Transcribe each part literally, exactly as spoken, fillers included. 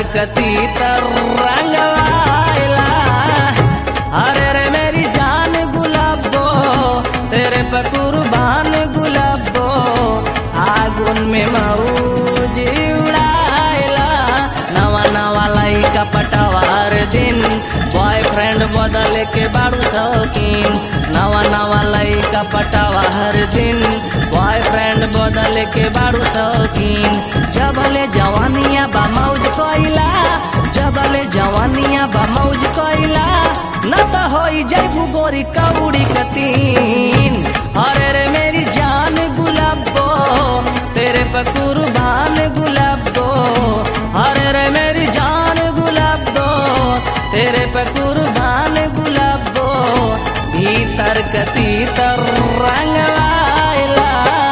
कती तर रंगवाइला। अरे रे मेरी जान गुलाबो तेरे पे कुर्बान गुलाबो, आगुन में मौज उड़ाइला। नवा नवा लइका पटावा हर दिन, बॉयफ्रेंड बदले के बारू शौकीन। नवा नवा लइका पटावा हर दिन, बॉयफ्रेंड बदले के बारू शौकीन। जबले जवानिया बा मौज कोइला, जबले जवानिया बा मौज कोइला, न त होई जैबू गोरी कौड़ी कतीन। अरे रे मेरी जान गुलाबो तेरे पे कुर्बान गुलाबो, अरे रे मेरी जान गुलाबो तेरे पे कुर्बान गुलाबो, भीतर कती तर रंगवाइला।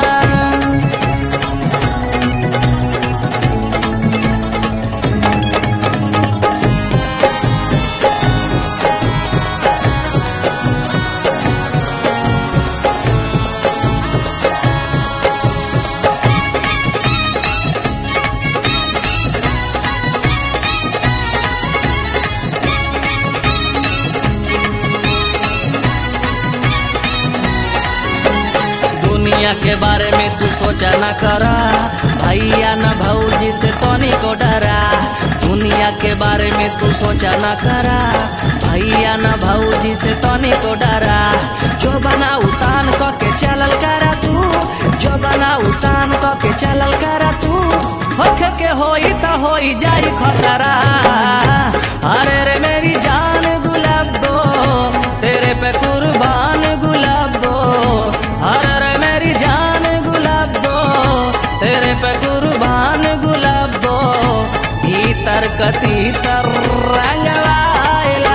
दुनिया के बारे में तू सोचा न करा, भैया न भौजी से तोनी को डरा। दुनिया के बारे में तू सोचा न करा, भैया न भौजी से तोनी को डरा। जो बना उतान क के चलल करा तू, जो बना उतान क के चलल करा तू, होख के होई त होई जाई खतरा। अरे रे मेरी जान गुलाबो तेरे पे कुर्बान गुलाबो, अरे रे मेरी जान गुलाबो तेरे पे कुर्बान गुलाबो, भीतर कती तर रंगवाइला।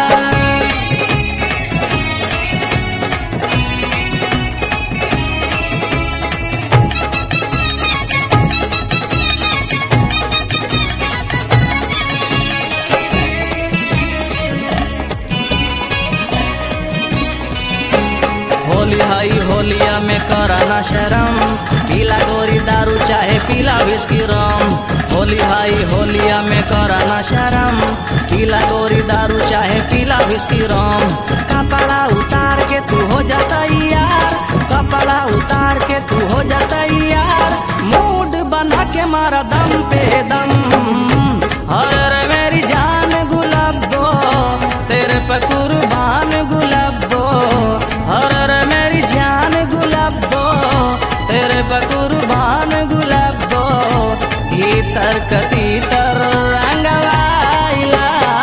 होली हाई होलिया में करा ना शरम, पीला गोरी दारू चाहे पीला विस्की रम। होली हाई होलिया में करा ना शरम, पीला गोरी दारू चाहे पीला विस्की रम। कपड़ा उतार के तू हो जाता यार, कपड़ा उतार के तू हो जाता यार, मूड बना के मारा दम पे दम। अरे मेरी जान गुलाबो तेरे पे कुर्बान गुलाबो, अरे मेरी जान गुलाबो तेरे पे कुर्बान गुलाबो, भीतर कती तर रंगवाइला।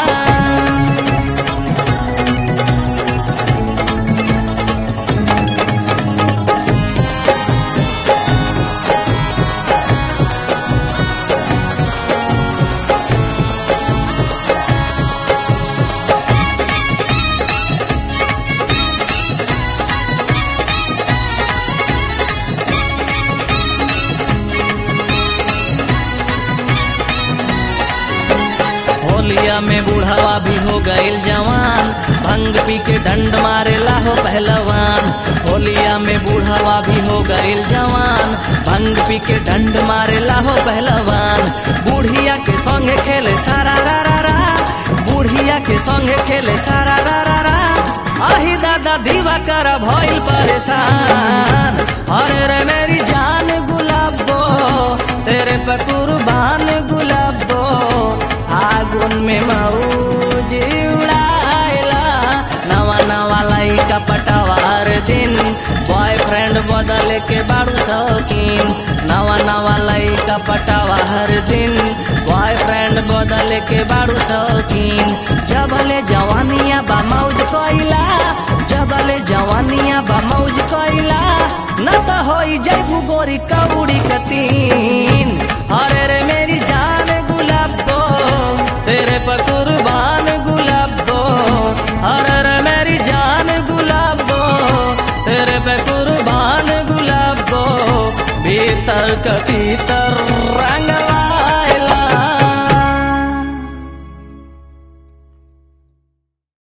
होलिया में बूढ़ावा भी हो गईल जवान, भंग पी के डंड मारे लाहो पहलवान। होलिया में बूढ़ावा भी हो गईल जवान, भंग पी के डंड मारे लाहो पहलवान। बूढ़िया के संगे खेले सारा रा रा रा, बूढ़िया के संगे खेले सारा रा रा रा, आही दादा दीवा कर भइल परेशान। अरे रे मेरी जान गुलाबो तेरे पे कुर्बान गुलाबो, आगुन में मौज उड़ाइला। नवा नवा लइका पटावा हर दिन, बॉयफ्रेंड बदले के बारू शौकीन। नवा नवा लइका पटावा हर दिन, बॉयफ्रेंड बदले के बारू शौकीन। जबले जवानिया बा मौज कोइला, जबले जवानिया बा मौज कोइला, न त होई जैबू गोरी कौड़ी कतीन। अरे रे मेरी जान गुलाबो तेरे पे कुर्बान गुलाबो, अरे रे मेरी जान गुलाबो तेरे पे कुर्बान गुलाबो, भीतर कती तर